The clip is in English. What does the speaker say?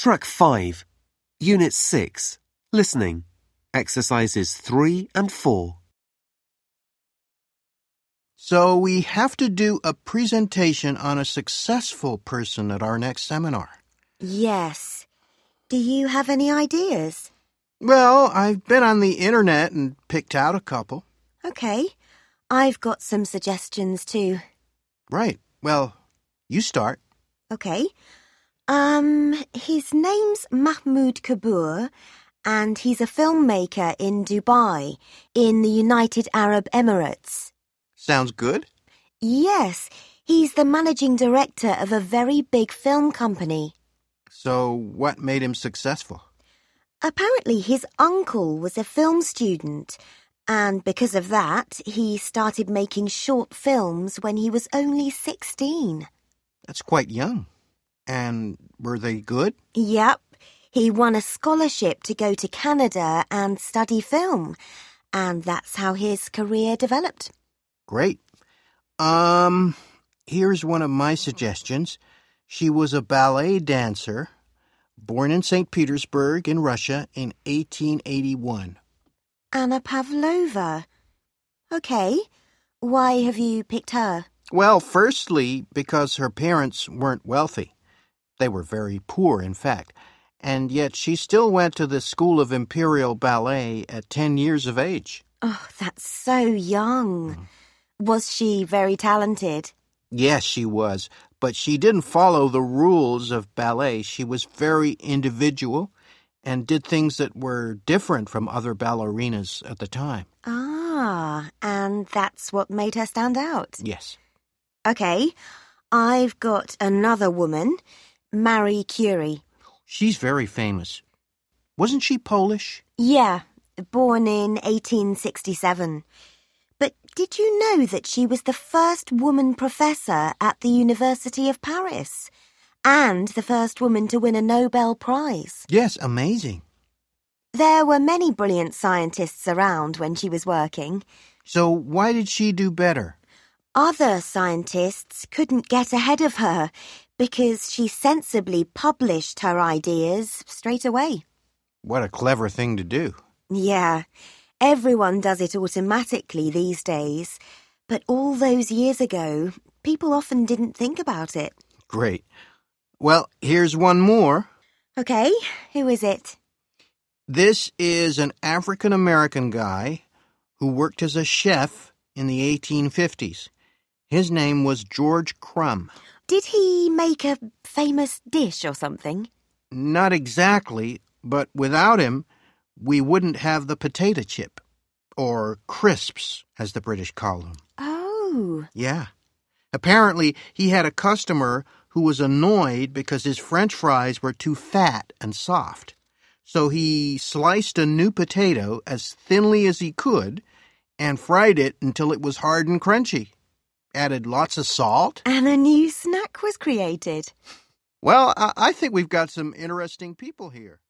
Track 5, Unit 6, Listening, Exercises 3 and 4. So we have to do a presentation on a successful person at our next seminar. Yes. Do you have any ideas? Well, I've been on the internet and picked out a couple. Okay. I've got some suggestions too. Right. Well, you start. Okay. His name's Mahmoud Kabur, and he's a filmmaker in Dubai, in the United Arab Emirates. Sounds good. Yes, he's the managing director of a very big film company. So what made him successful? Apparently his uncle was a film student, and because of that, he started making short films when he was only 16. That's quite young. And were they good? Yep. He won a scholarship to go to Canada and study film, and that's how his career developed. Great. Here's one of my suggestions. She was a ballet dancer, born in St. Petersburg in Russia in 1881. Anna Pavlova. Okay. Why have you picked her? Well, firstly, because her parents weren't wealthy. They were very poor, in fact. And yet she still went to the School of Imperial Ballet at 10 years of age. Oh, that's so young. Was she very talented? Yes, she was. But she didn't follow the rules of ballet. She was very individual and did things that were different from other ballerinas at the time. Ah, and that's what made her stand out. Yes. Okay, I've got another woman, Marie Curie. She's very famous. Wasn't she Polish? Yeah, born in 1867. But did you know that she was the first woman professor at the University of Paris and the first woman to win a Nobel Prize? Yes, amazing. There were many brilliant scientists around when she was working. So why did she do better? Other scientists couldn't get ahead of her because she sensibly published her ideas straight away. What a clever thing to do. Yeah, everyone does it automatically these days. But all those years ago, people often didn't think about it. Great. Well, here's one more. Okay, who is it? This is an African-American guy who worked as a chef in the 1850s. His name was George Crumb. Did he make a famous dish or something? Not exactly, but without him, we wouldn't have the potato chip, or crisps, as the British call them. Oh. Yeah. Apparently, he had a customer who was annoyed because his French fries were too fat and soft. So he sliced a new potato as thinly as he could and fried it until it was hard and crunchy. Added lots of salt. And a new snack was created. Well, I think we've got some interesting people here.